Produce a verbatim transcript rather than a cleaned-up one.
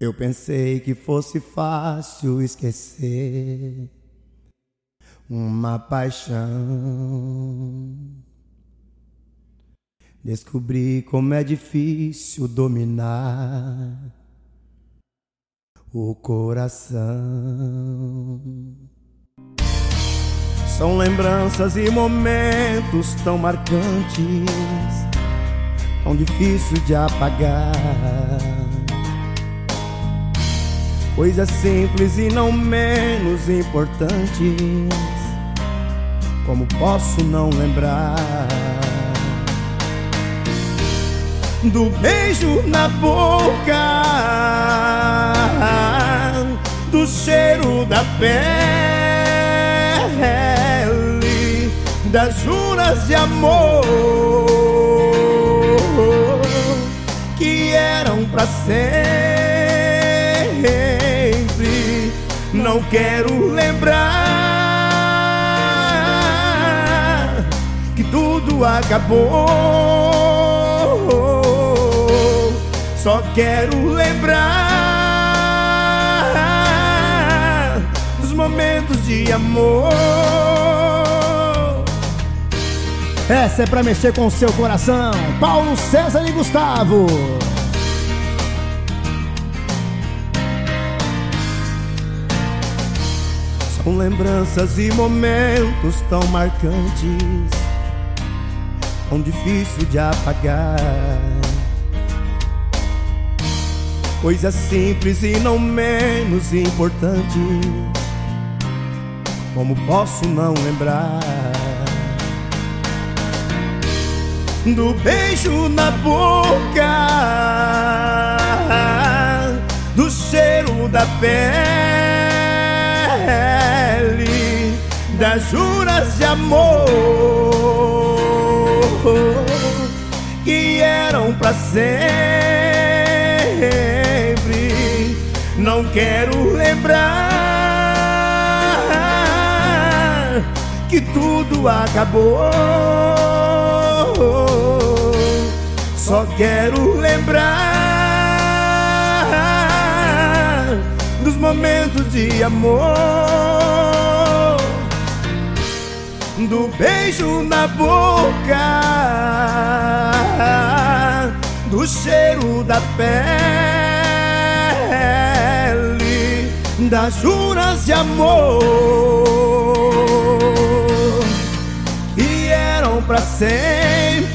Eu pensei que fosse fácil esquecer uma paixão. Descobri como é difícil dominar o coração. São lembranças e momentos tão marcantes, tão difícil de apagar. Coisas simples e não menos importantes, como posso não lembrar do beijo na boca, do cheiro da pele, das juras de amor que eram pra sempre. Não quero lembrar que tudo acabou. Só quero lembrar dos momentos de amor. Essa é pra mexer com o seu coração. Paulo César e Gustavo. São lembranças e momentos tão marcantes, tão difícil de apagar. Coisas simples e não menos importantes, como posso não lembrar do beijo na boca, do cheiro da pele, das juras de amor que eram pra sempre. Não quero lembrar que tudo acabou. Só quero lembrar dos momentos de amor, do beijo na boca, do cheiro da pele, das juras de amor que eram pra sempre.